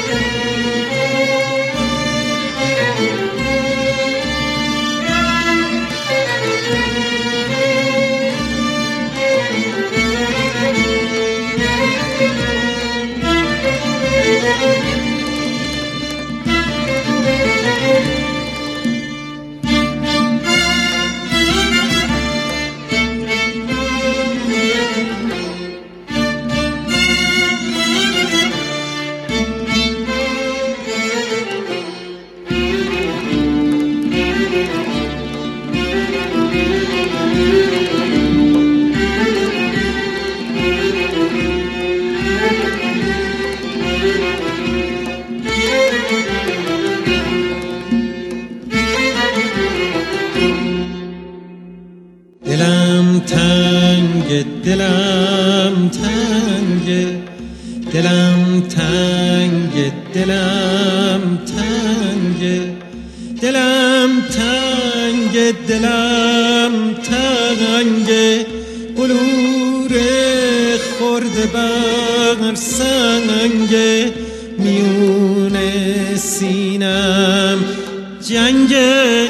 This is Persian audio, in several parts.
دلم تنگ، دلم تنگ، دلم تنگ، دلم تنگ، دلم تنگ، دلم تنگ، بلور خورده بر سنگ، میون سینم جنگه،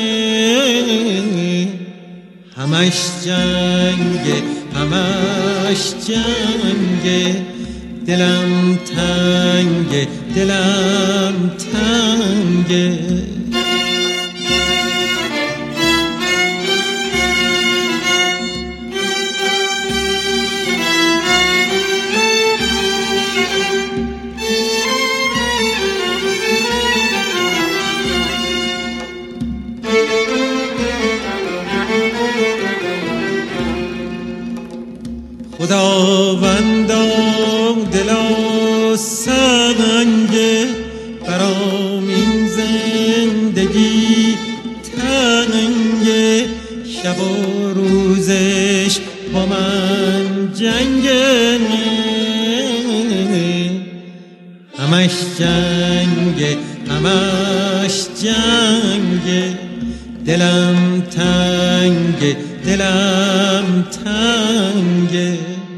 همش جنگه، همش جنگه، دلم تنگه، دلم تنگه. خداوندا دلا سنگه، برام این زندگی تنگه، شب و روزش با من جنگه، همش جنگه، همش جنگه، دلم تنگه، دلم تنگه.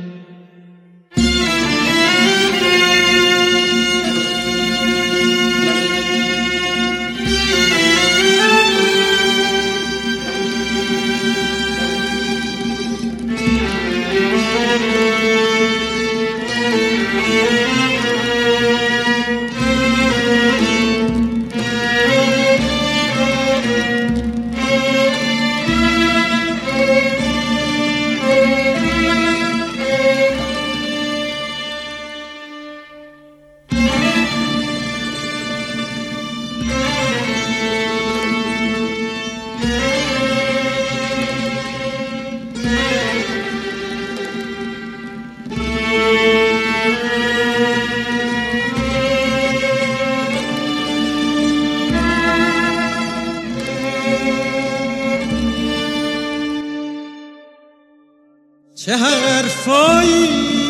چه حرفایی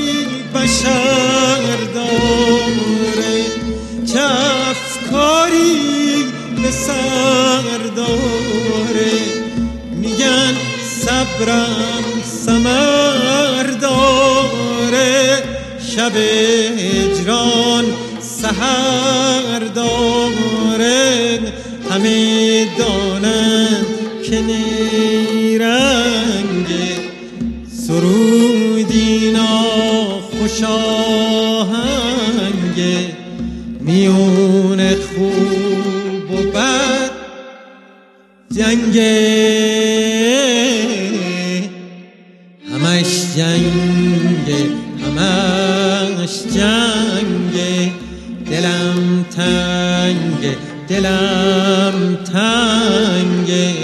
بشر داره، چه افکاری به سر داره، میگن صبرم ثمر داره، شب هجران سحر داره، همه دانند که نیرنگه، سرودی ناخوش آهنگه، میون خوب و بد جنگه، همش جنگه، همش جنگه، دلم تنگه، دلم تنگه.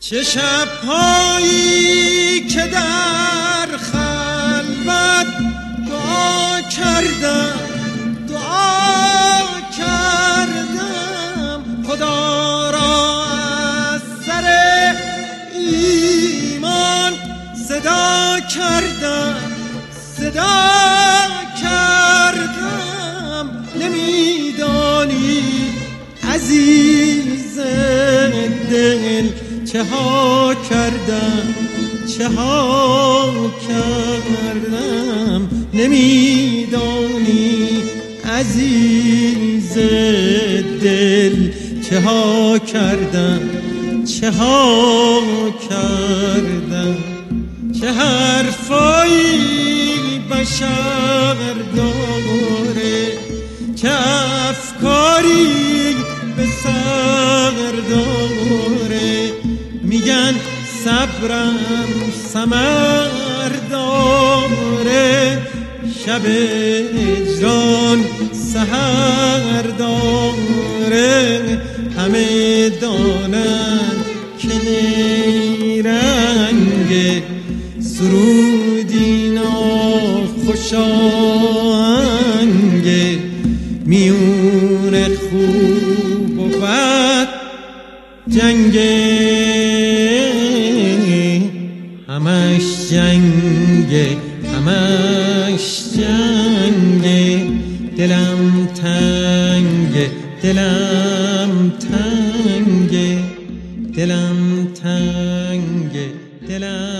چه شب‌هایی که در خلوت دعا کردم خدا را از سر ایمان صدا کردم نمیدانی عزیز دل چه ها کردم نمیدانی عزیز دل چه ها کردم چه حرفایی بشر داره چه افکاری به سر داره میگن صبرم ثمر داره شب هجران سحر داره همه دانند که نیرنگ سرودی ناخوش آهنگ میون خوب و بد جنگ همش جنگ دلم تنگ دلم